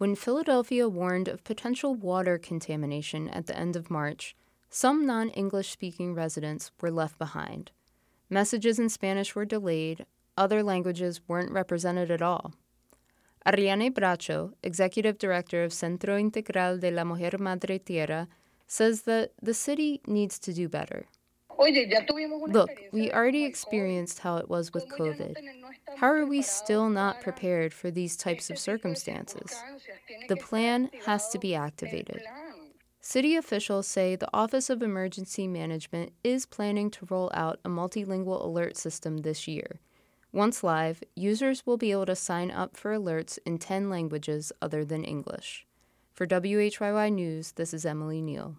When Philadelphia warned of potential water contamination at the end of March, some non-English speaking residents were left behind. Messages in Spanish were delayed, other languages weren't represented at all. Ariane Bracho, executive director of Centro Integral de la Mujer Madre Tierra, says that the city needs to do better. Look, we already experienced how it was with COVID. How are we still not prepared for these types of circumstances? The plan has to be activated. City officials say the Office of Emergency Management is planning to roll out a multilingual alert system this year. Once live, users will be able to sign up for alerts in 10 languages other than English. For WHYY News, this is Emily Neal.